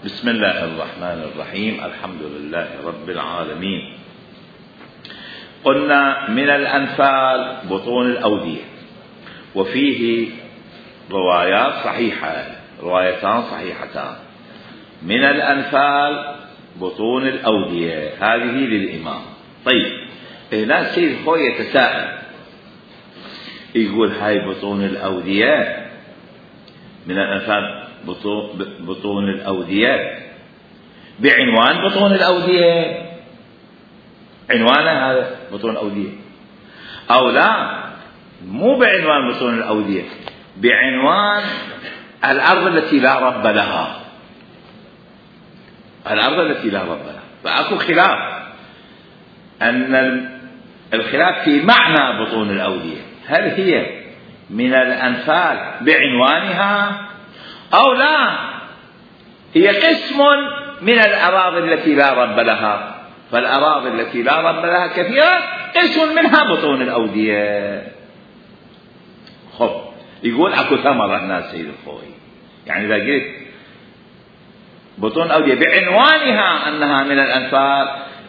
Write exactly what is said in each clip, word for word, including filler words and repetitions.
بسم الله الرحمن الرحيم. الحمد لله رب العالمين. قلنا من الأنفال بطون الأودية، وفيه روايات صحيحة، روايتان صحيحتان. من الأنفال بطون الأودية هذه للإمام. طيب هنا سيد خوي يتساءل يقول هاي بطون الأودية من الأنفال بطون, بطون الأودية بعنوان بطون الأودية، عنوانه هذا بطون الأودية، أو لا مو بعنوان بطون الأودية، بعنوان الأرض التي لا رب لها، الأرض التي لا رب لها. فأكو خلاف، أن الخلاف في معنى بطون الأودية، هل هي من الأنفال بعنوانها أو لا هي قسم من الأراضي التي لا رب لها. فالأراضي التي لا رب لها كثيرة، قسم منها بطون الأودية. خب يقول أكو ثمرة الناس سيد الخوي، يعني إذا قلت بطون الأودية بعنوانها أنها من الأنفال،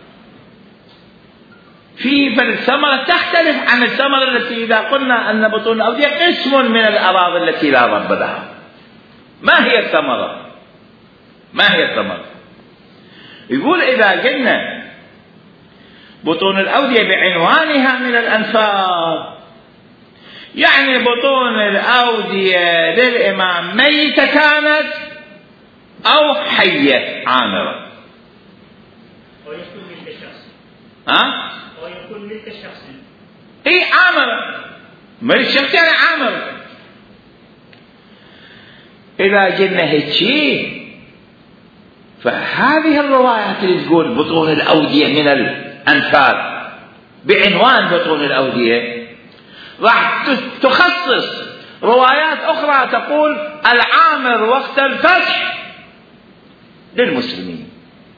في فالثمرة تختلف عن الثمرة التي إذا قلنا أن بطون الأودية قسم من الأراضي التي لا رب لها. ما هي الثمرة؟ ما هي الثمرة؟ يقول إذا قلنا بطون الأودية بعنوانها من الأنفال، يعني بطون الأودية للإمام ميتة كانت أو حية عامرة. ويكون ملك الشخص. ها؟ ويكون ملك الشخص. إيه عامرة، ملك الشخص يعني عامرة. إذا قلنا هيك شيء، فهذه الروايات اللي تقول بطون الأودية من الأنفال بعنوان بطون الأودية راح تخصص روايات أخرى تقول العامر وقت الفتح للمسلمين.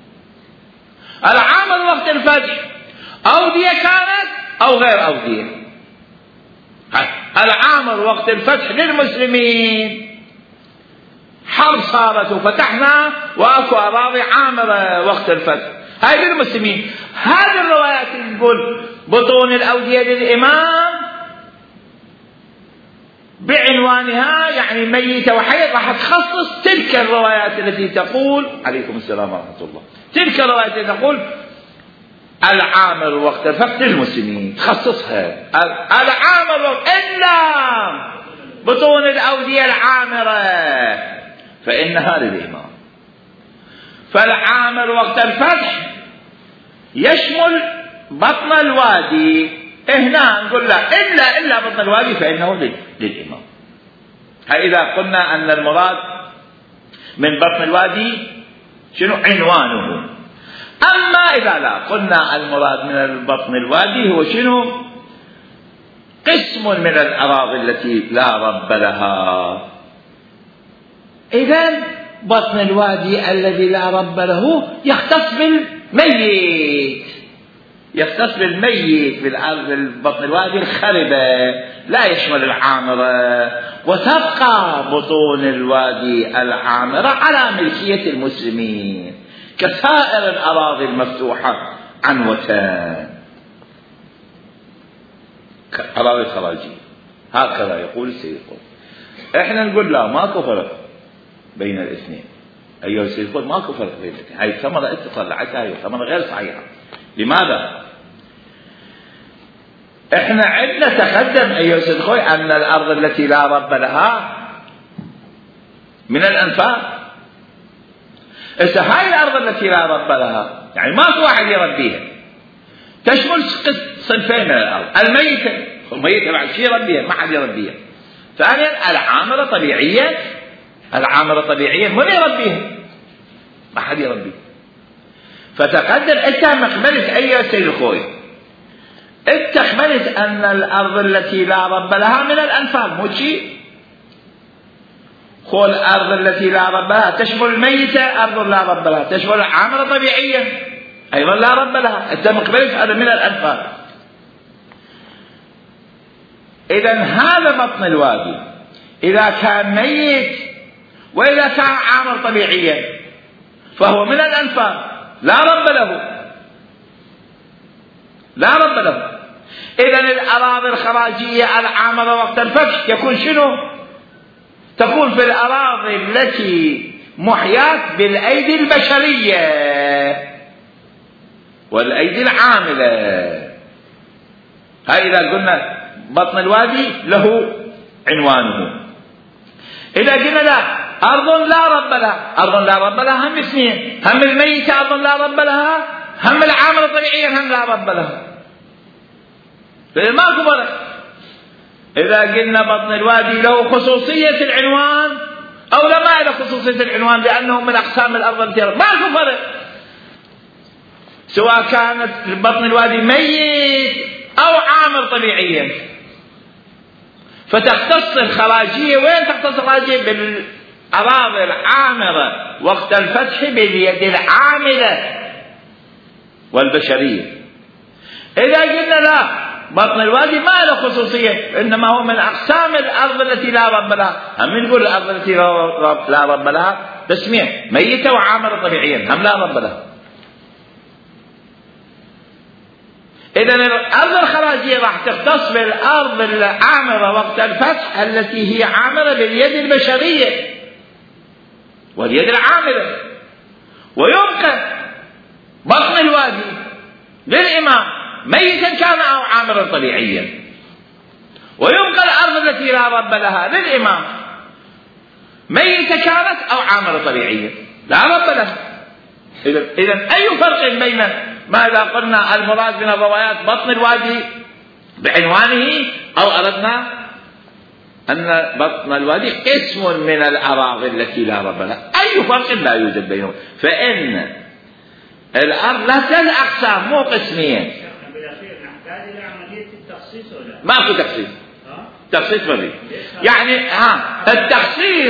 العامر وقت الفتح أودية كانت أو غير أودية. العامر وقت الفتح للمسلمين، حرب صارت وفتحنا واكو اراضي عامره وقت الفتح، هاي للمسلمين. هذه الروايات اللي تقول بطون الاوديه للامام بعنوانها يعني ميته وحيه، راح تخصص تلك الروايات التي تقول عليكم السلام ورحمه الله، تلك الروايات التي تقول العامر وقت الفتح للمسلمين، تخصصها العامر وقت الا بطون الاوديه العامره فإنها للإمام. فالعامر وقت الفتح يشمل بطن الوادي، هنا نقول لا إلا إلا بطن الوادي فإنه للإمام. إذا قلنا أن المراد من بطن الوادي شنو عنوانه. أما إذا لا قلنا المراد من بطن الوادي هو شنو قسم من الأراضي التي لا رب لها. إذن بطن الوادي الذي لا رب له يختص بالميت، يختص بالميت بالأرض بطن الوادي الخربة، لا يشمل العامرة. وتبقى بطون الوادي العامرة على ملكية المسلمين كسائر الأراضي المفتوحة عنوتان أراضي الخراجية. هكذا يقول السيد القطب. احنا نقول لا، ماكو فرق بين الاثنين. أيها السيد القطب ماكو فرق بين الاثنين، هاي الثمرة انت طلعتها، هاي الثمرة غير صحيحة. لماذا؟ احنا عندنا تقدم أيها السيد الخوي أن الأرض التي لا رب لها من الأنفال. إذا هاي الأرض التي لا رب لها يعني ماكو واحد يربيها، تشمل صنفين من الأرض، الميتة، الميتة بعد شي يربيها، ما حد يربيها. ثانيا العامرة طبيعية، العامرة طبيعية من يربيها؟ ما حد يربيها. فتقدم انت مقبلت أيها السيد الخوي، انت قبلت أن الأرض التي لا رب لها من الأنفال، مو شيء. خو الأرض التي لا رب لها تشمل الميتة، أرض لا رب لها تشمل العامرة طبيعية أيضا لا رب لها، انت مقبلت هذا من الأنفال. إذن هذا بطن الوادي إذا كان ميت وإذا كان عامر طبيعيا فهو من الأنفال لا رب له، لا رب له. إذن الأراضي الخراجية العامرة وقت الفتح يكون شنو؟ تكون في الأراضي التي محياة بالأيدي البشرية والأيدي العاملة. هاي إذا قلنا بطن الوادي له عنوانه. إذا قلنا لا أرض لا رب لها، أرض لا رب لها هم اثنين، هم الميتة أرض لا رب لها، هم العاملة طبيعيا هم لا رب لها، ماكو فرق. إذا قلنا بطن الوادي له خصوصية العنوان أو لا ما له خصوصية العنوان لأنه من أقسام الأرض التي ماكو فرق، سواء كانت بطن الوادي ميت أو عامر طبيعيا. فتختص الخراجية، وين تختص الخراجية؟ بالأراضي العامرة وقت الفتح باليد العاملة والبشرية. إذا قلنا لا بطن الوادي ما له خصوصية، إنما هو من أقسام الأرض التي لا رب لها، هم نقول الأرض التي لا رب لها تسمية ميتة وعامرة طبيعيا هم لا رب لها. إذن الأرض الخراجية راح تختص بالأرض العامرة وقت الفتح التي هي عامرة باليد البشرية واليد العاملة، ويبقى بطن الوادي للإمام ميتا كان أو عامرا طبيعيا، ويبقى الأرض التي لا رب لها للإمام ميتة كانت أو عامرة طبيعيا لا رب لها. إذن أي فرق بين ماذا قلنا المراد من الروايات بطن الوادي بعنوانه، أو أردنا أن بطن الوادي اسم من الأراضي التي لا رب لها، أي فرق لا يوجد بينهم. فإن الأرض لا تل أقسام مو قسمين. ما في تخصيص، تخصيص ما يعني ها التخصيص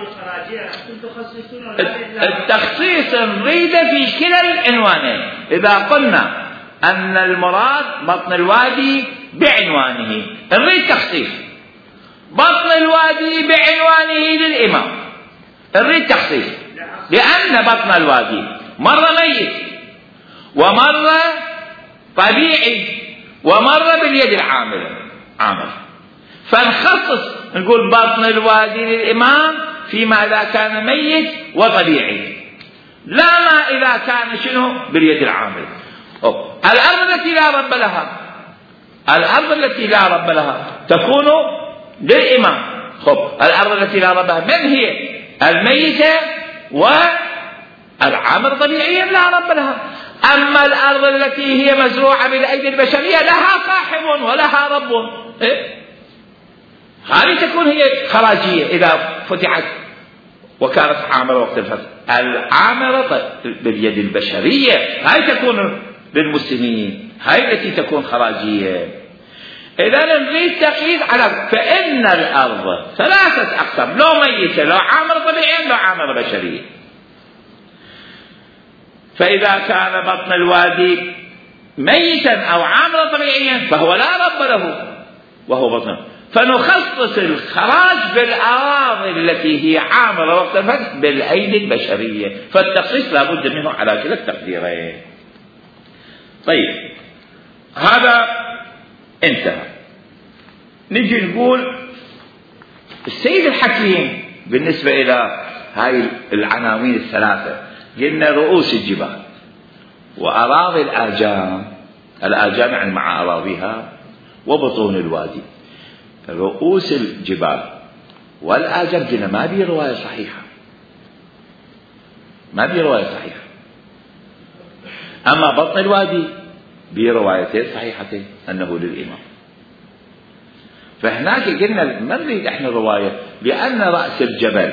التخصيص نريد في كلا العنوانين. إذا قلنا أن المراد بطن الوادي بعنوانه نريد تخصيص، بطن الوادي بعنوانه للإمام نريد تخصيص، لأن بطن الوادي مرة ميت ومرة طبيعي ومرة باليد العاملة عامل، فنخصص نقول بطن الوادي للإمام فيما إذا كان ميت وطبيعي، لا ما إذا كان شنو باليد العامل. الأرض التي لا رب لها، الأرض التي لا رب لها تكون للإمام. خب الأرض التي لا رب لها من هي؟ الميتة والعامل طبيعيا لا رب لها. أما الأرض التي هي مزروعة بالأيدي البشرية لها صاحب ولها رب، إيه؟ هذه تكون هي خراجية إذا فتحت وكانت عامرة وقت الفتح. العامرة باليد البشرية هاي تكون للمسلمين، هاي التي تكون خراجية. إذا نريد تقييد على فإن الأرض ثلاثة أقسام، لو ميتة لو عامرة طبيعية لو عامرة بشرية. فإذا كان بطن الوادي ميتا أو عامرا طبيعيا فهو لا رب له وهو بطن، فنخصص الخراج بالأراضي التي هي عامرة وقت الفتح بالأيدي البشرية، فالتخصيص لا بد منه على كلا التقديرين. طيب هذا انتهى. نجي نقول السيد الحكيم بالنسبة إلى هاي العناوين الثلاثة، قلنا رؤوس الجبال وأراضي الآجام، الآجام يعني مع أراضيها، وبطون الوادي. رؤوس الجبال والآجام قلنا ما بي رواية صحيحة، ما بي رواية صحيحة. أما بطن الوادي بي روايتين صحيحتين أنه للإمام. فهناك قلنا ما نريد احنا رواية، لأن رأس الجبل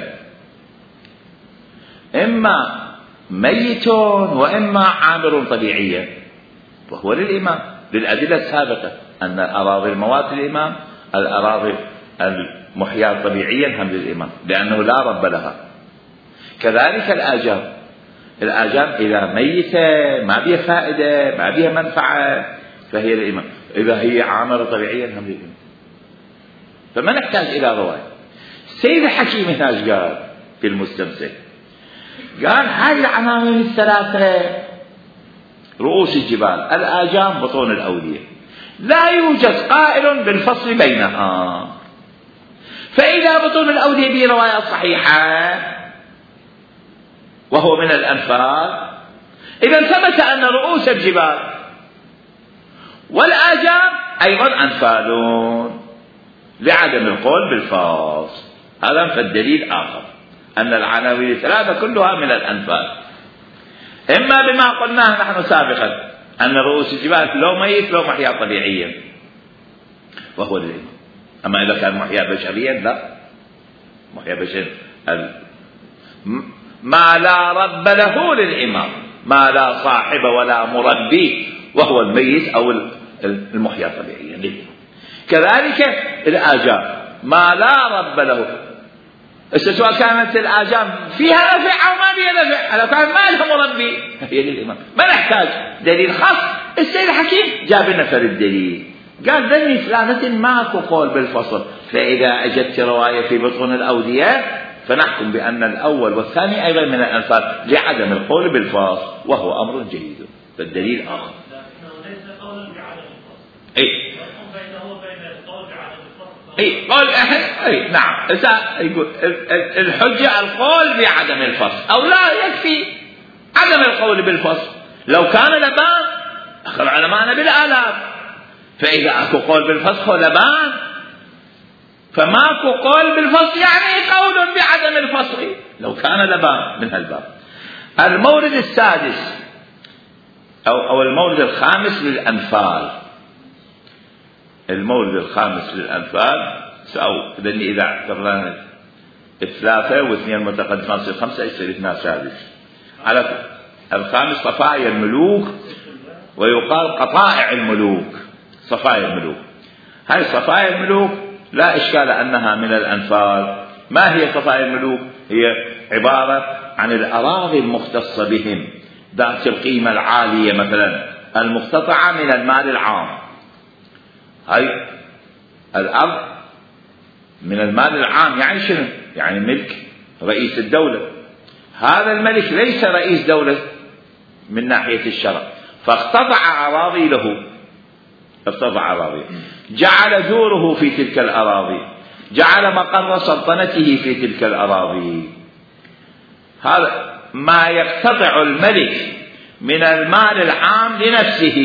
إما ميت وإما عامر طبيعيا وهو للإمام، للأدلة السابقة أن الأراضي الموات للإمام، الأراضي المحياة طبيعيا هم للإمام لأنه لا رب لها. كذلك الآجام، الآجام إذا ميتة ما بها فائدة ما بها منفعة فهي للإمام، إذا هي عامرة طبيعيا هم للإمام. فما نحتاج إلى رواية. السيد الحكيم هنا قال في المستمسك قال هاي العناوين الثلاثة: رؤوس الجبال، الآجام، بطون الأودية، لا يوجد قائل بالفصل بينها. فإذا بطون الأودية به رواية صحيحة وهو من الأنفال، إذا ثبت أن رؤوس الجبال والآجام أيضا أنفال لعدم القول بالفصل. هذا فالدليل آخر أن العناوين الثلاثة كلها من الأنفال، إما بما قلناه نحن سابقا أن رؤوس الجبال لو ميت لو محيا طبيعيا وهو للإمام. أما إذا كان محيا بشريا لا، محيا بشريا ما لا رب له للإمام، ما لا صاحب ولا مربي وهو الميت أو المحيا طبيعيا للإمام. كذلك الآجام ما لا رب له، سواء كانت الآجام فيها نفع أو ما فيها نفع، لو كان ما لها مربي هي للإمام، ما نحتاج دليل خاص. السيد الحكيم جاب لنا فرد الدليل، قال ذني فلانة ماكو قول بالفصل، فإذا أجدت رواية في بطون الأودية فنحكم بأن الأول والثاني أيضا من الأنفال لعدم القول بالفصل، وهو أمر جيد. فالدليل آخر ليس قولا بعدم الفصل. إيه بينه وبين القول بعدم الفصل. إيه قول أي نعم. يقول الحجة القول بعدم الفصل، أو لا يكفي عدم القول بالفصل. لو كان لبان أخذ علماءنا بالآلاف، فإذا أكو قول بالفصل هو لبان، فماكو قول بالفصل يعني قول بعدم الفصل لو كان لبان من هالباب. المورد السادس أو, أو المورد الخامس للأنفال، المورد الخامس للأنفال أو لأني إذا اعتبرنا الثلاثة واثنين متقدمات يصير خمسة، يصير اثنين سادس. على الخامس صفايا الملوك، ويقال قطائع الملوك، صفايا الملوك. هاي صفايا الملوك لا إشكال أنها من الأنفال. ما هي صفايا الملوك؟ هي عبارة عن الأراضي المختصة بهم ذات القيمة العالية، مثلا المقتطعة من المال العام. هاي الأرض من المال العام يعني شنو؟ يعني ملك رئيس الدولة. هذا الملك ليس رئيس دولة من ناحية الشرع، فاقتطع أراضي له، اقتطع أراضي، جعل دوره في تلك الأراضي، جعل مقر سلطنته في تلك الأراضي. هذا ما يقتطع الملك من المال العام لنفسه،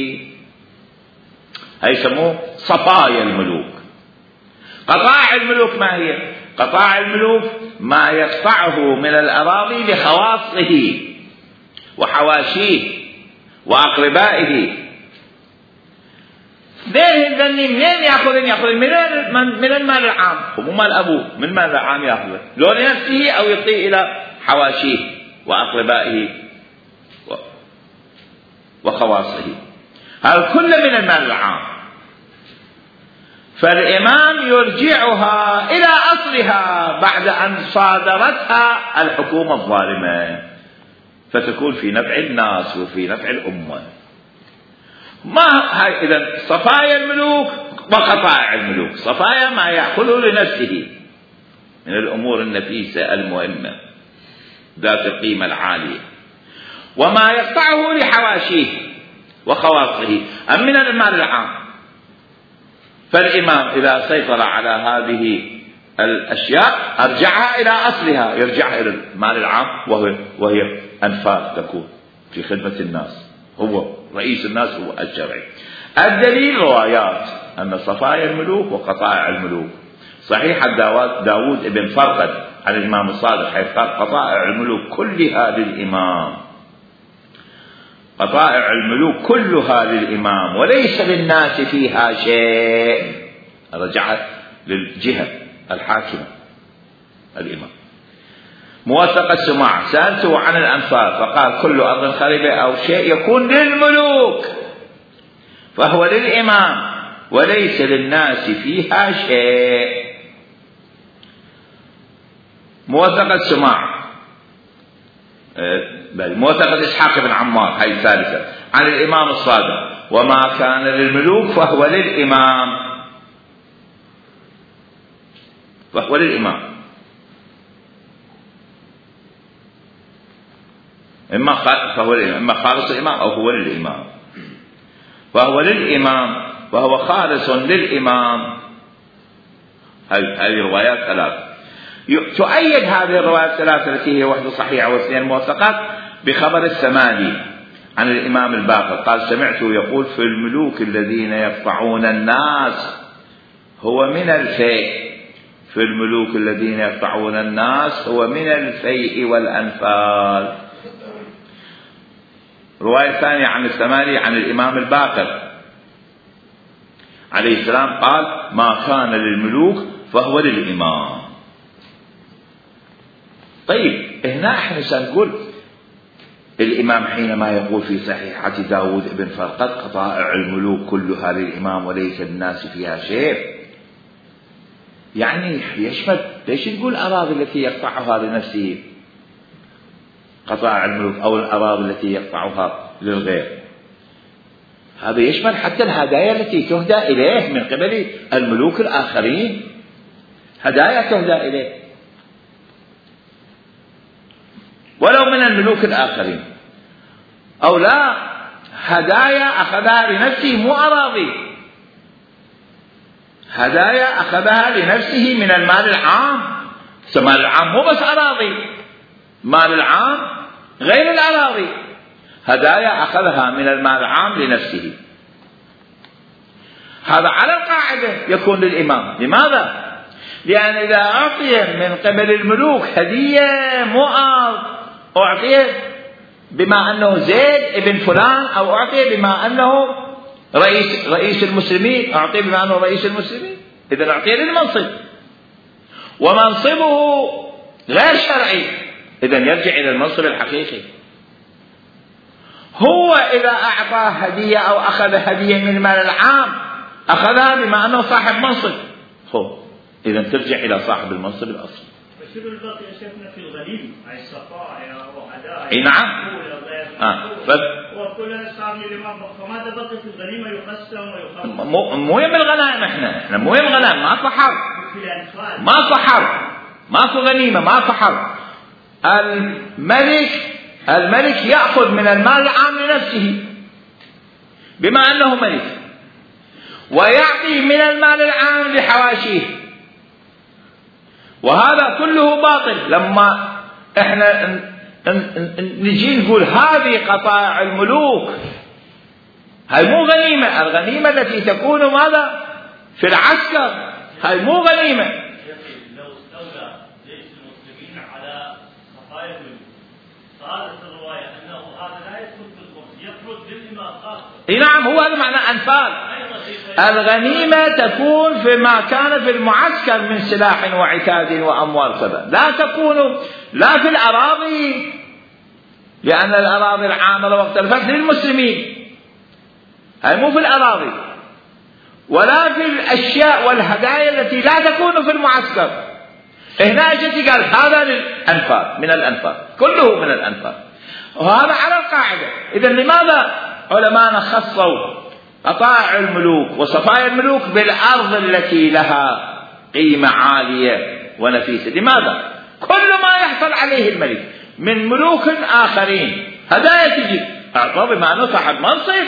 هاي يسموه صفايا الملوك. قطاع الملوك ما هي؟ قطاع الملوك ما يقطعه من الأراضي لخواصه وحواشيه وأقربائه. ليه ذني منين يأخذن؟ يأخذن من, من المال العام، ومو مال أبوه، من المال العام يأخذه لو لنفسه أو يعطيه إلى حواشيه وأقربائه وخواصه. هذا كله من المال العام. فالإمام يرجعها إلى أصلها بعد أن صادرتها الحكومة الظالمة، فتكون في نفع الناس وفي نفع الأمة. ما هاي إذن صفايا الملوك وقطائع الملوك. صفايا ما يأخذه لنفسه من الأمور النفيسة المهمة ذات القيمة العالية، وما يقطعه لحواشيه وخواصه أم من المال العام. فالإمام إذا سيطر على هذه الأشياء أرجعها إلى أصلها، يرجعها إلى المال العام، وهي, وهي أنفال تكون في خدمة الناس، هو رئيس الناس هو الشرعي. الدليل روايات أن صفايا الملوك وقطائع الملوك. صحيح داود ابن فرقد عن الإمام الصادق حيث قال قطائع الملوك كلها للإمام، قطائع الملوك كلها للإمام وليس للناس فيها شيء. رجعت للجهة الحاكمة الإمام. موثق السماع سألته عن الأنفال فقال كل أرض خربة أو شيء يكون للملوك فهو للإمام وليس للناس فيها شيء. موثق السماع بل موثق إسحاق بن عمار هاي الثالثة عن الإمام الصادق وما كان للملوك فهو للإمام، فهو للإمام. إما فهو إما خالص الإمام أو هو للإمام، فهو للإمام وهو خالص للإمام. هذه روايات ثلاث. تؤيد هذه الروايات الثلاثة التي هي واحدة صحيحة واثنين موثقات بخبر السمالي عن الإمام الباقر قال: سمعته يقول: في الملوك الذين يقطعون الناس هو من الفيء. في الملوك الذين يقطعون الناس هو من الفيء والأنفال. رواية ثانية عن السمالي عن الإمام الباقر عليه السلام قال: ما كان للملوك فهو للإمام. طيب هنا احنا سنقول الإمام حينما يقول في صحيحة داود بن فرقد: قطائع الملوك كلها للإمام وليس للناس فيها شيء، يعني يشمل، ليش نقول الأراضي التي يقطعها لنفسه قطائع الملوك أو الأراضي التي يقطعها للغير؟ هذا يشمل حتى الهدايا التي تهدى إليه من قبل الملوك الآخرين، هدايا تهدى إليه ولو من الملوك الآخرين، أو لا هدايا أخذها لنفسه مو أراضي، هدايا أخذها لنفسه من المال العام. المال العام مو بس أراضي، مال العام غير الأراضي، هدايا أخذها من المال العام لنفسه. هذا على القاعدة يكون للإمام. لماذا؟ لأن إذا أعطي من قبل الملوك هدية مو أرض، أعطي بما أنه زيد ابن فلان، أو أعطي بما أنه رئيس رئيس المسلمين، أعطي بما أنه رئيس المسلمين، إذا أعطي للمنصب، ومنصبه غير شرعي، إذا يرجع إلى المنصب الحقيقي. هو إذا أعطى هدية أو أخذ هدية من المال العام أخذها بما أنه صاحب منصب، هو إذا ترجع إلى صاحب المنصب الأصلي. وشنو الباقي يا شيخنا في الغنيم؟ أي صفايا وهدايا. أي نعم. آه. وكلها صار للإمام، فماذا بقي في الغنيمة يقسم ويقسم؟ مو يم الغنائم، إحنا إحنا مو يم غنائم، ما صحر، ما صحر، ماكو غنيمة، ما صحر. الملك الملك يأخذ من المال العام لنفسه بما أنه ملك، ويعطي من المال العام لحواشيه، وهذا كله باطل. لما احنا نجي نقول هذه قطائع الملوك، هاي مو غنيمة. الغنيمة التي تكون ماذا؟ في العسكر، هاي مو غنيمة. لو استولى جيش المسلمين على قطائع الملوك، قالت الرواية أنه هذا لا يدخل في الخمس، يخرج للإمام خاصة. اي نعم، هو هذا معنى أنفال. الغنيمة تكون فيما كان في المعسكر من سلاح وعتاد وأموال كذا، لا تكون لا في الأراضي، لأن الأراضي العامة لو اختلفت للمسلمين، هاي مو في الأراضي، ولا في الأشياء والهدايا التي لا تكون في المعسكر. هنا جت قال هذا للأنفال، من الأنفال، كله من الأنفال، وهذا على القاعدة. إذا لماذا علماءنا خصوا قطائع الملوك وصفايا الملوك بالأرض التي لها قيمة عالية ونفيسة؟ لماذا؟ كل ما يحصل عليه الملك من ملوك آخرين هدايا تجي، أعطاه بما أنه صاحب منصب،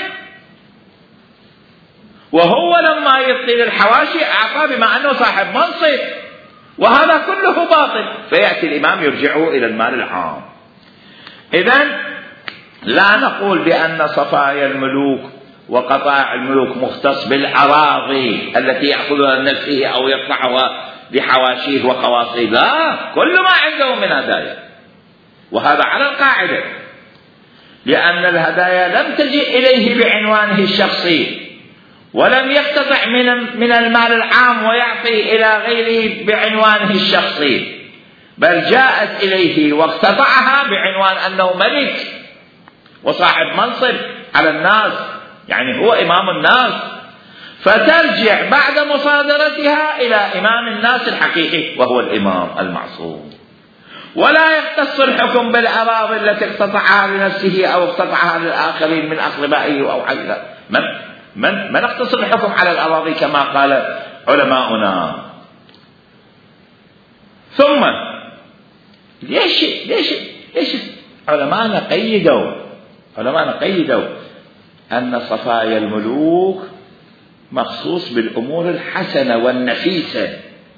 وهو لما يبطل الحواشي أعطاه بما أنه صاحب منصب، وهذا كله باطل. فيأتي الإمام يرجعه إلى المال العام. إذن لا نقول بأن صفايا الملوك وقطائع الملوك مختص بالأراضي التي يأخذها لنفسه أو يقطعها لحواشيه وخواصيه، لا، كل ما عنده من هدايا، وهذا على القاعدة، لأن الهدايا لم تجئ إليه بعنوانه الشخصي، ولم يقتطع من من المال العام ويعطي إلى غيره بعنوانه الشخصي، بل جاءت إليه واقتطعها بعنوان أنه ملك وصاحب منصب على الناس، يعني هو إمام الناس، فترجع بعد مصادرتها إلى إمام الناس الحقيقي وهو الإمام المعصوم. ولا يختص الحكم بالأراضي التي اقتطعها لنفسه أو اقتطعها للآخرين من أقربائه أو عائلته. من من من اختص الحكم على الأراضي كما قال علماؤنا. ثم ليش ليش ليش علماءنا قيدوا علماءنا قيدوا أن صفايا الملوك مخصوص بالأمور الحسنة والنفيسة.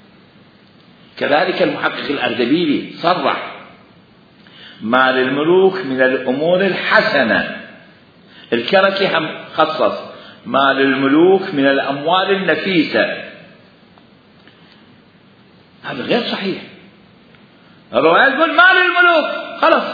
كذلك المحقق الأردبيلي صرح ما للملوك من الأمور الحسنة. الكركي هم خصص ما للملوك من الأموال النفيسة. هذا غير صحيح. الرواية تقول ما للملوك خلاص،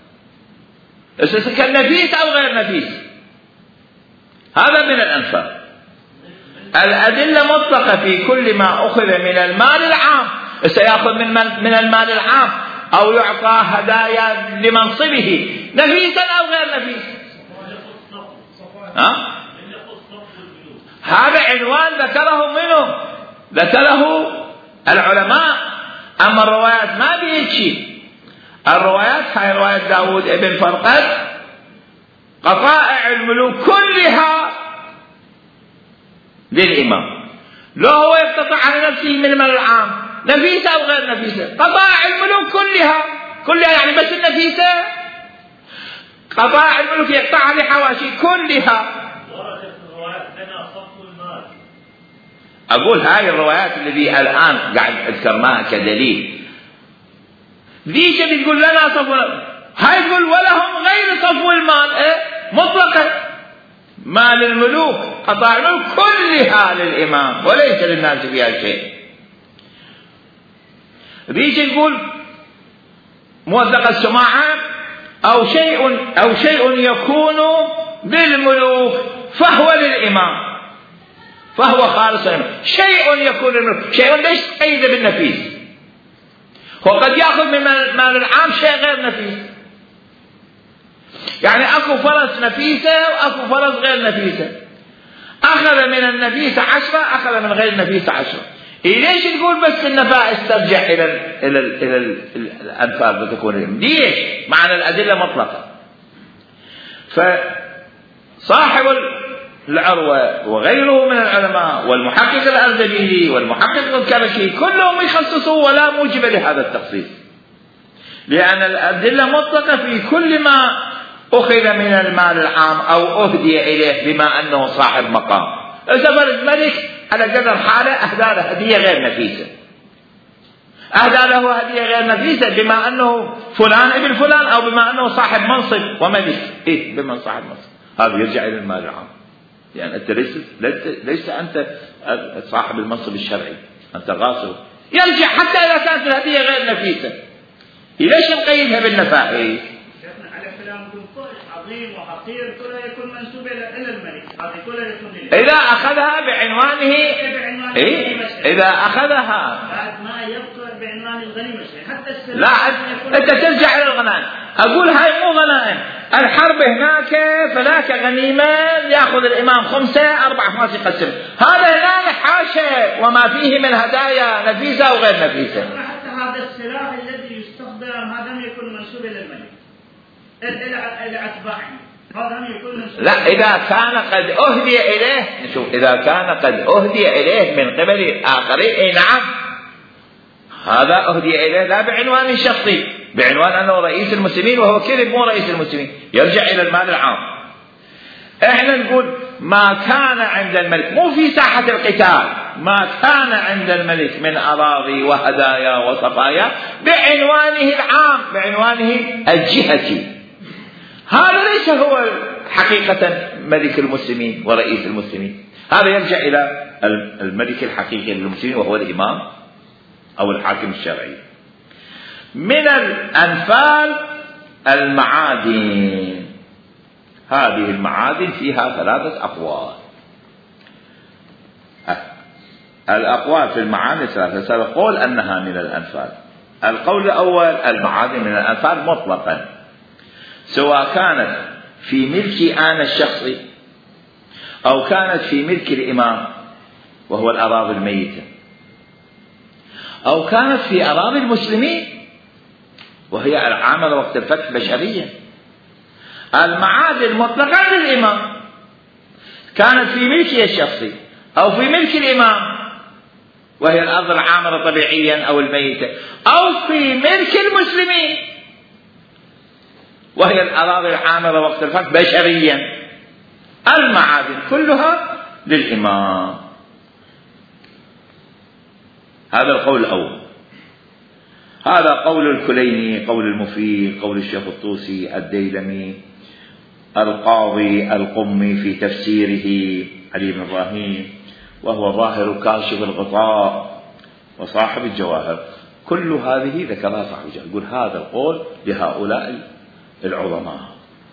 كان نفيس أو غير نفيس. هذا من الأنفال. الأدلة مطلقة في كل ما أخذ من المال العام. سيأخذ من, من المال العام أو يعطى هدايا لمنصبه نفيسا أو غير نفيس. ها؟ هذا عنوان ذكره منه ذكره العلماء. أما الروايات ما بيجي. الروايات هاي رواية داود ابن فرقد قطائع الملوك كلها للإمام، لو هو يقتطع على نفسه من المال العام نفيسة أو غير نفيسة. قطائع الملوك كلها كلها يعني بس النفيسة. قطائع الملوك يقطع لحواشي كلها. أقول هاي الروايات التي الآن قاعد أذكرناها كدليل ليش بتقول لنا صفو؟ هاي تقول ولهم غير صفو المال إيه؟ مطلقا مال الملوك قطاع الملوك كلها للإمام وليس للناس فيها شيء. ليش تقول موثق السماعة أو شيء أو شيء يكون للملوك فهو للإمام فهو خالص الإمام. شيء يكون للملوك، شيء ليش قيد بالنفيس. وقد يأخذ من المال العام شيء غير نفيس. يعني أكو فرس نفيسة وأكو فرس غير نفيسة. أخذ من النفيسة عشرة أخذ من غير النفيسة عشرة. إيه ليش تقول بس النفائس ترجع إلى ال إلى ال إلى ال الأنفال بتكون ليش؟ معنى الأدلة مطلقة. فصاحب العروة وغيره من العلماء والمحقق الأردبيلي والمحقق الكركي كلهم يخصصوا ولا موجب لهذا التخصيص، لأن الأدلة مطلقة في كل ما أخذ من المال العام أو أهدي إليه بما أنه صاحب مقام. إذا فرد ملك على قدر حاله أهدى له هدية غير نفيسة، أهدى له هدية غير نفيسة بما أنه فلان ابن فلان أو بما أنه صاحب منصب وملك. إيه بما صاحب منصب هذا يرجع إلى المال العام. يعني أنت ليس ليس أنت صاحب المنصب الشرعي، أنت غاصب. يرجع حتى إذا كانت الهدية غير نفيسة. ليش نقيدها بالنفائس؟ على كلام عظيم وحقير كلها يكون منسوب إلى الملك. هذه كلها يكون إذا أخذها بعنوانه إيه؟ إذا أخذها بعد ما يذكر بعنوان الغنيمة حتى السلام. لا أنت ترجع إلى الغنائم. أقول هاي مو غنائم. الحرب هناك فلاك غنيمة يأخذ الإمام خمسة أربع خمس يقسم. هذا هناك حاشا وما فيه من هدايا نفيسة أو غير نفيسة. حتى هذا السلاح الذي يستخدم هذا يكون منسوب إلى الملك إلى أتباعه. لا إذا كان قد أهدي إليه نشوف إذا كان قد أهدي إليه من قبل الآخرين إيه نعم هذا أهدي إليه لا بعنوان شخصي، بعنوان أنه رئيس المسلمين وهو كذب مو رئيس المسلمين، يرجع إلى المال العام. إحنا نقول ما كان عند الملك مو في ساحة القتال، ما كان عند الملك من أراضي وهدايا وصفايا بعنوانه العام بعنوانه الجهتي. هذا ليس هو حقيقة ملك المسلمين ورئيس المسلمين، هذا يرجع إلى الملك الحقيقي للمسلمين وهو الإمام أو الحاكم الشرعي. من الأنفال المعادن، هذه المعادن فيها ثلاثة أقوال. الأقوال في المعادن ثلاثة، سنقول أنها من الأنفال. القول الأول المعادن من الأنفال مطلقا، سواء كانت في ملك أنا الشخصي أو كانت في ملك الإمام وهو الأراضي الميتة، أو كانت في أراضي المسلمين وهي العاملة وقت الفتح بشرية. المعادن مطلقا للإمام كانت في ملكه الشخصي أو في ملك الإمام وهي الأرض العامرة طبيعيا أو الميتة، أو في ملك المسلمين وهي الأراضي العامرة وقت الفتح بشريا. المعادن كلها للإمام. هذا القول الأول. هذا قول الكليني، قول المفيد، قول الشيخ الطوسي، الديلمي، القاضي القمي في تفسيره علي بن إبراهيم، وهو ظاهر كاشف الغطاء وصاحب الجواهر. كل هذه ذكرها صاحب الجواهر. يقول هذا القول لهؤلاء العظماء.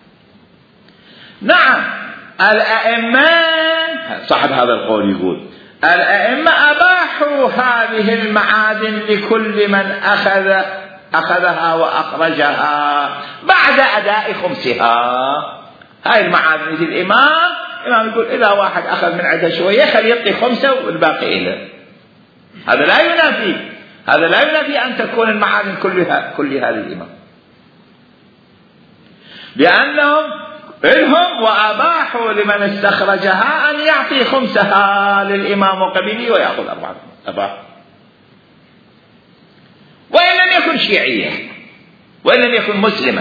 نعم الأئمة، صاحب هذا القول يقول الأئمة أباحوا هذه المعادن لكل من أخذ أخذها وأخرجها بعد أداء خمسها. هاي المعادن في الإمام، الإمام يقول إذا واحد أخذ من عندها شوية خليه يعطي خمسة والباقي له. هذا لا ينافي هذا لا ينافي أن تكون المعادن كلها كلها للإمام، لأنهم إنهم وأباحوا لمن استخرجها أن يعطي خمسها للإمام وقبيله ويأخذ أربعة. أباح وإن لم يكن شيعيا وإن لم يكن مسلما.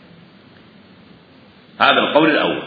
هذا القول الأول.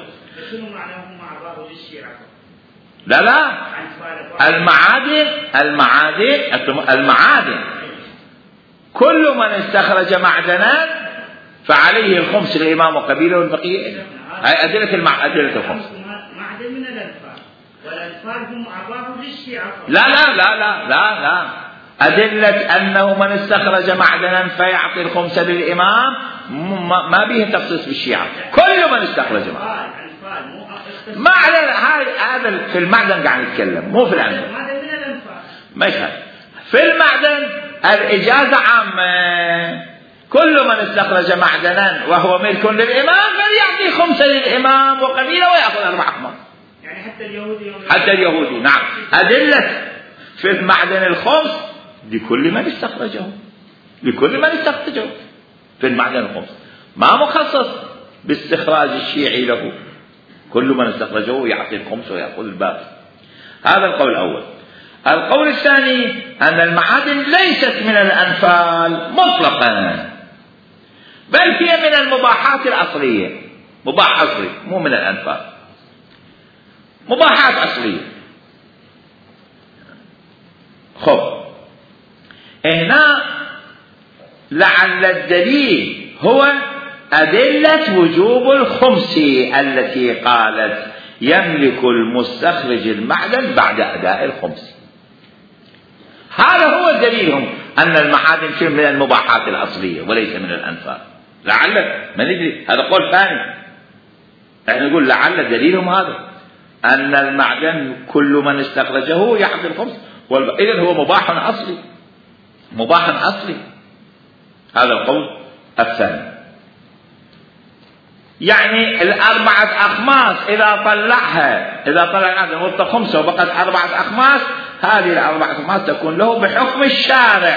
لا لا المعادن المعادن المعادن كل من استخرج معدنا فعليه الخمس للإمام وقبيله والبقية. هاي أدلة المع... أدلة الخمس. معدن من الأنفال، والأنفال هم أباحوا للشيعة. لا لا لا لا لا لا أدلة أنه من استخرج معدنا فيعطي الخمس للإمام ما به تخصيص بالشيعة. كل من استخرج معدنا معدن. هذا في المعدن قاعد نتكلم مو في الأنفال. معدن من الأنفال ماشي. في المعدن الإجازة عامة. كل من استخرج معدنا وهو ملك للإمام فليعطي خمسة للإمام وقبيله ويأخذ أربع أخماس. يعني حتى اليهودي حتى اليهودي نعم. أدلة في المعدن الخمس لكل من استخرجه لكل من استخرجه في المعدن الخمس، ما مخصص باستخراج الشيعي له. كل من استخرجه يعطي الخمس ويأخذ الباقي. هذا القول الأول. القول الثاني أن المعادن ليست من الأنفال مطلقا، بل هي من المباحات الأصلية. مباح أصلي مو من الأنفال، مباحات أصلية. خب هنا لعل الدليل هو أدلة وجوب الخمس التي قالت يملك المستخرج المعدن بعد أداء الخمس. هذا هو دليلهم أن المعادن شيء من المباحات الأصلية وليس من الأنفال. لعل ما ندري، هذا قول ثاني. احنا نقول لعل دليلهم هذا أن المعدن كل من استخرجه يعطي الخمس، إذن هو مباح أصلي مباح أصلي. هذا القول الثاني. يعني الأربعة أخماس إذا طلعها إذا طلع المعدن وطلع خمسة وبقت أربعة أخماس، هذه الأربعة أخماس تكون له بحكم الشارع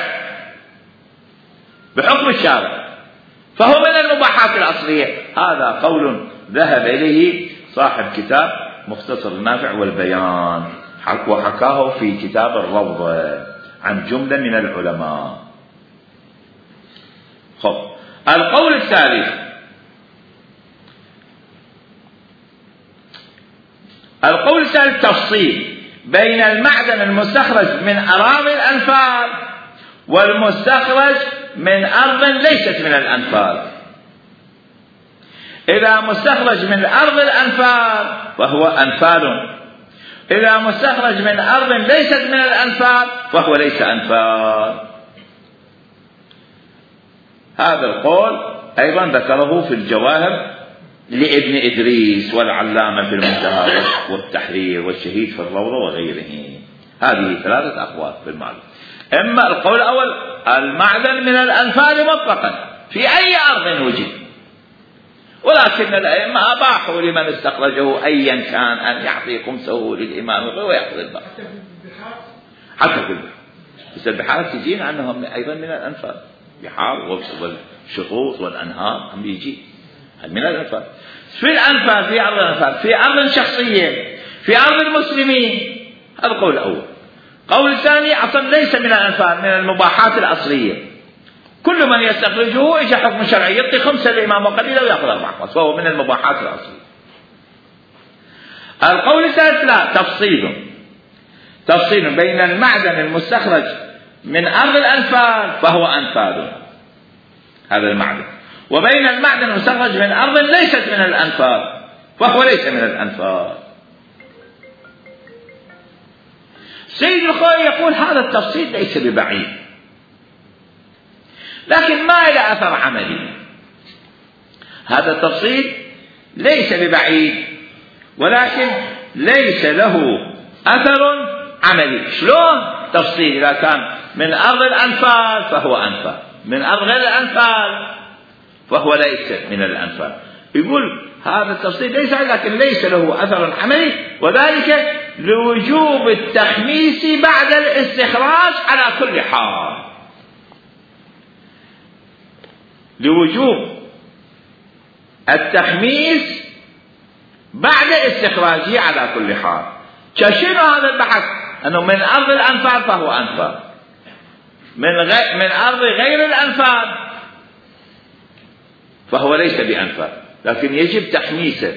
بحكم الشارع فهو من المباحات الأصلية. هذا قول ذهب إليه صاحب كتاب مختصر النافع والبيان، وحكاه في كتاب الروضة عن جملة من العلماء. خب القول الثالث، القول الثالث تفصيل بين المعدن المستخرج من أراضي الأنفال والمستخرج من أرض ليست من الأنفال. إذا مستخرج من أرض الأنفال فهو أنفال، إذا مستخرج من أرض ليست من الأنفال فهو ليس أنفال. هذا القول أيضا ذكره في الجواهر لابن إدريس والعلامة في المنتهى والتحرير والشهيد في الروضة وغيره. هذه ثلاثة أقوال في المعدن. إما القول الأول المعدن من الأنفال مطلقا في أي أرض وجد، ولكن الأئمة أباحوا لمن استخرجه أيا كان أن يعطي خمسه للإمام ويأخذ الباقي. حتى في البحار، بس البحار تجينا أنهم أيضا من الأنفال، بحار والشطوط والأنهار هم يجي من الأنفال. في الأنفال في أرض الأنفال في أرض شخصية في أرض المسلمين. هذا القول الأول. قول الثاني أصلا ليس من الأنفال، من المباحات الأصلية. كل من يستخرجه إجا حكم شرعي، يعطي خمسة الإمام وقليلا ويأخذ أربعة أخماس، فهو من المباحات الأصلية. القول الثالث لا، تفصيل تفصيل بين المعدن المستخرج من أرض الأنفال فهو أنفال، هذا المعدن، وبين المعدن المستخرج من أرض ليست من الأنفال فهو ليس من الأنفال. سيد الخوي يقول هذا التفصيل ليس ببعيد، لكن ما له أثر عملي. هذا التفصيل ليس ببعيد ولكن ليس له أثر عملي. شلون تفصيل؟ إذا كان من أرض الأنفال فهو أنفال، من أرض غير الأنفال فهو ليس من الأنفال. يقول هذا التفصيل ليس، لكن ليس له أثر عملي، وذلك لوجوب التخميس بعد الاستخراج على كل حال، لوجوب التخميس بعد استخراجه على كل حال. شنو هذا البحث؟ أنه من أرض الأنفال فهو أنفال، من, غي... من أرض غير الأنفال فهو ليس بأنفال، لكن يجب تخميسه،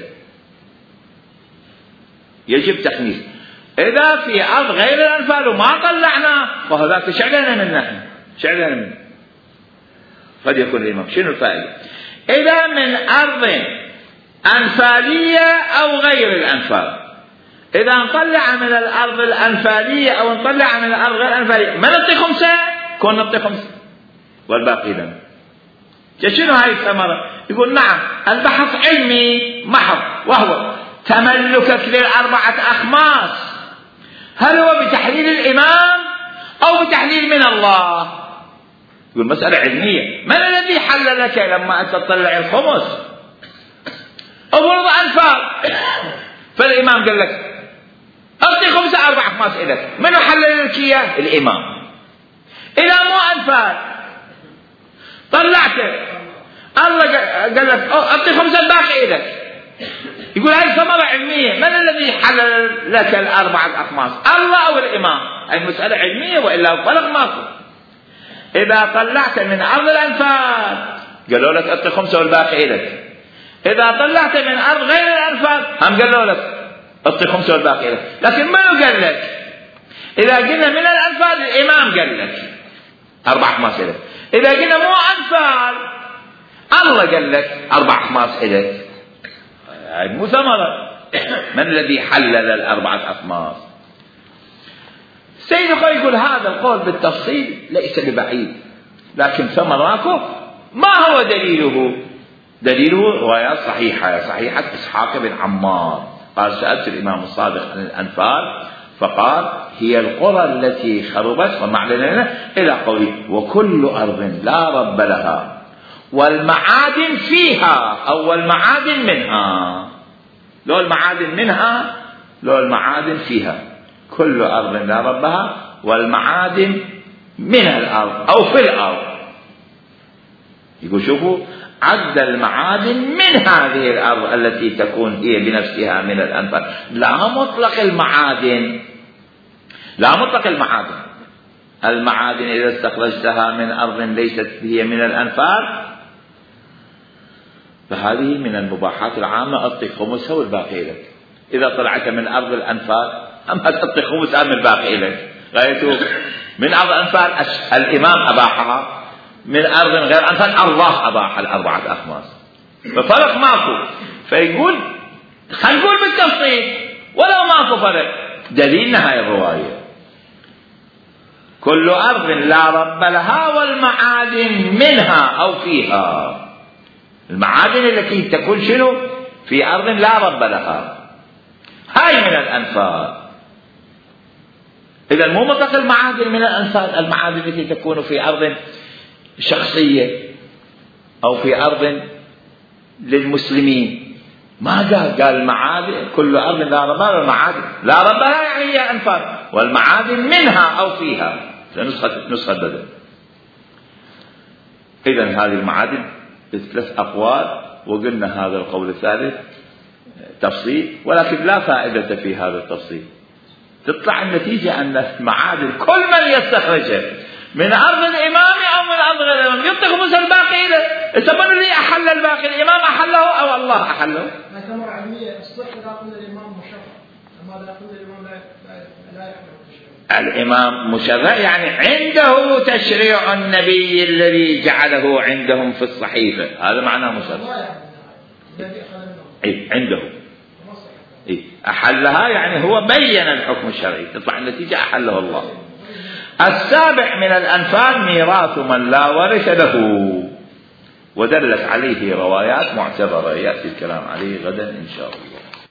يجب تخميسه. إذا في أرض غير الأنفال وما طلعنا فهذاك شعلنا من نحن، شعلنا من قد يكون الإمام. شنو الفائدة؟ إذا من أرض أنفالية أو غير الأنفال، إذا نطلع من الأرض الأنفالية أو نطلع من الأرض غير الأنفالية ما نعطي خمسة، كون نعطي خمسة والباقي لنا. شنو هاي الثمرة؟ يقول نعم البحث علمي محض، وهو تملكك للأربعة أخماس، هل هو بتحليل الإمام أو بتحليل من الله؟ يقول مسألة علمية. من الذي حل لك لما أنت تطلع الخمس؟ أفرض أنفال فالإمام قال لك أعطي خمسة أربع أخماس إليك، من حلل لك إياه؟ الإمام. إذا مو أنفال طلعته الله قال لك أعطي خمسة الباقي إليك، يقول هاي ثمرة علمية. من الذي حلل لك الأربعة أخماس؟ الله أو الإمام؟ هاي مسألة علمية وإلا فرق ماكو. إذا طلعت من أرض الأنفال قالوا لك أعطي خمسة والباقي إليك، إذا طلعت من أرض غير الأنفال هم قالوا لك أعطي خمسة والباقي إليك. لكن منو قال لك؟ إذا قلنا من الأنفال الإمام قال لك أربع أخماس إليك، إذا قلنا مو أنفال الله قال لك أربع أخماس إليك، هاي مو ثمرة. من الذي حلل الأربعة أخماس؟ سيد الخوي يقول هذا القول بالتفصيل ليس ببعيد، لكن ثمراته ما هو دليله؟ دليله روايات صحيحة، صحيحة إسحاق بن عمار قال سألت الإمام الصادق عن الأنفال فقال هي القرى التي خربت ومعلنا إلى قوله وكل أرض لا رب لها والمعادن فيها أو المعادن منها، لو المعادن منها لو المعادن فيها، كل أرض لا ربها والمعادن من الأرض أو في الأرض. يقول شوفوا عد المعادن من هذه الأرض التي تكون هي بنفسها من الأنفال، لا مطلق المعادن، لا مطلق المعادن. المعادن إذا استخرجتها من أرض ليست هي من الأنفال فهذه من المباحات العامة، أعطي خمسها والباقي لك. إذا طلعت من أرض الأنفال أما تعطي خمسها من الباقي لك، غايته من أرض الأنفال الإمام أباحها، من أرض غير أنفال الله أباح الأربعة أخماس، ففرق ماكو. فيقول خلينا نقول بالتفصيل ولو ماكو فرق، دليلنا هاي الرواية كل أرض لا رب لها والمعادن منها أو فيها. المعادن التي تكون شنو؟ في أرض لا رب لها، هاي من الأنفال. إذا مو مطلق المعادن من الأنفال، المعادن التي تكون في أرض شخصية أو في أرض للمسلمين، ما قال قال المعادن كل أرض لا رب لها والمعادن لا رب لها يعني هي أنفال والمعادن منها أو فيها، نسخة نسخة بدل. إذا هذه المعادن بثلاث أقوال، وقلنا هذا القول الثالث تفصيل، ولكن لا فائدة في هذا التفصيل. تطلع النتيجة أن المعادن كل من يستخرجها من أرض الإمام أو من أرض غير الإمام يعطي خمس الباقي له. إذا من اللي أحل الباقي؟ الإمام أحله أو الله أحله؟ ما تمر علمية الصح إذا قلنا الإمام مشرع، أما إذا قلنا الإمام لا لا يحل التشريع. الإمام مشرع يعني عنده تشريع النبي الذي جعله عندهم في الصحيفة، هذا معناه مشرع. إيه عنده إيه أحلها يعني هو بين الحكم الشرعي، تطلع النتيجة أحله الله. السابع من الأنفال ميراث من لا ورث له، ودلت عليه روايات معتبرة يأتي الكلام عليه غدا إن شاء الله.